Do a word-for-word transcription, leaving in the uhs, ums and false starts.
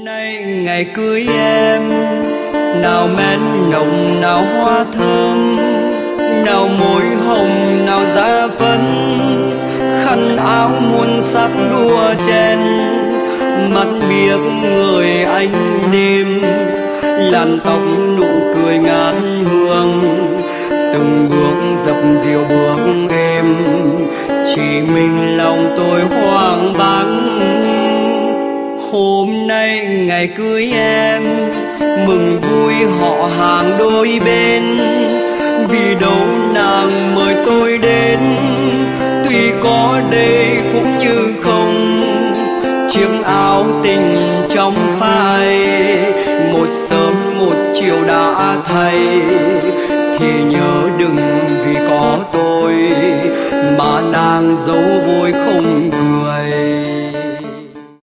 nay ngày cưới em, nào men nồng nào hoa thơm, nào môi hồng nào da phấn, khăn áo muôn sắc đua chen, mắt biếc người anh đêm, làn tóc nụ cười ngát hương, từng bước dập dìu bước êm, chỉ mình lòng tôi hoang vắng. Hôm nay ngày cưới em, mừng vui họ hàng đôi bên, vì đâu nàng mời tôi đến, tuy có đây cũng như không. Chiếc áo tình trong phai, một sớm một chiều đã thay, thì nhớ đừng vì có tôi mà nàng dấu vui không cười.